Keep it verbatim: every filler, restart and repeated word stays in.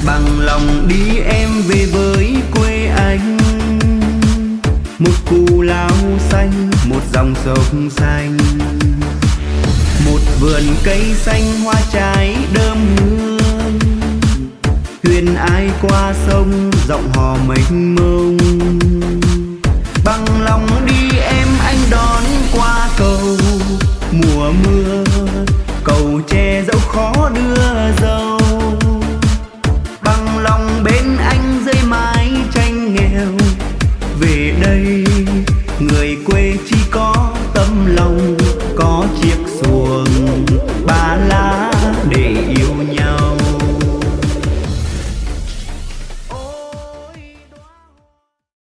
Bằng lòng đi em về với quê anh, một cù lao xanh, một dòng sông xanh, một vườn cây xanh hoa trái đơm hương. Thuyền ai qua sông giọng hò mênh mông. Bằng lòng đi em anh đón qua cầu mùa mưa, cầu tre dẫu khó đưa dâu. Bằng lòng bên anh dưới mái tranh nghèo, về đây người quê chỉ có tấm lòng.